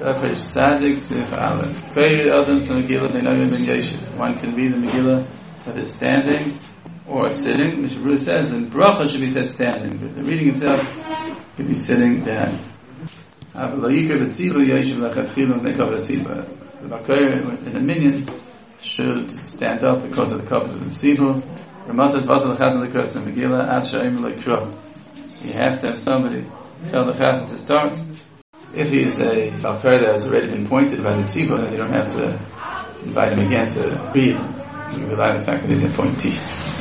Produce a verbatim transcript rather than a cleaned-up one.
One can read the Megillah whether standing or sitting. Mishabru says that bracha should be said standing, but the reading itself could be sitting down. The Bakar in a minyan should stand up because of the cover of the tzibur. You have to have somebody tell the chazan to start. If he is a Bakar that has already been pointed by the tzibur, then you don't have to invite him again to read. You rely on the fact that he's an appointee.